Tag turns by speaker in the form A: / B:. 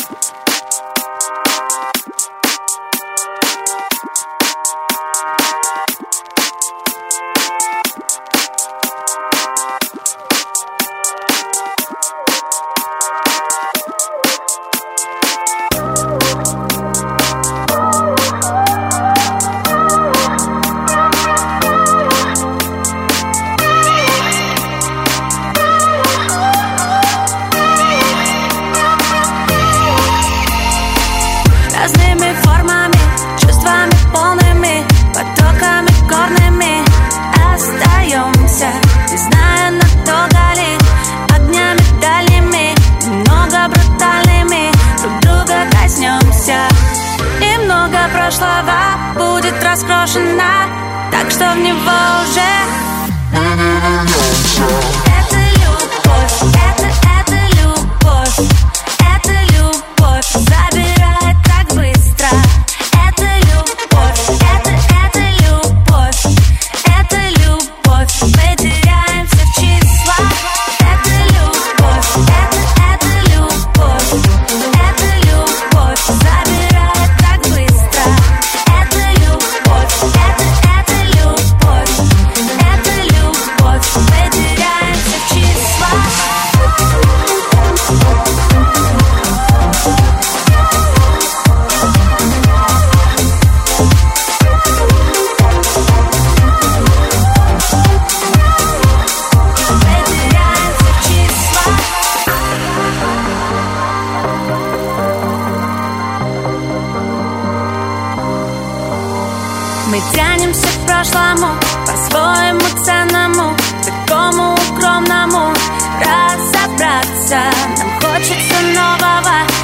A: Разными формами, чувствами полными, потоками горными остаемся, не зная, надолго ли, огнями дальними, немного брутальными, друг друга коснемся. И много прошлого будет раскрошено, так что в него уже это любовь, это любовь, это любовь забирает так быстро. Это любовь, это любовь, это любовь, мы теряемся в числах. Это любовь, это любовь, это любовь забирает так быстро. Это любовь, это любовь, это любовь, мы теряемся в числах. Мы тянемся к прошлому, по-своему ценному, такому укромному. Разобраться нам хочется нового.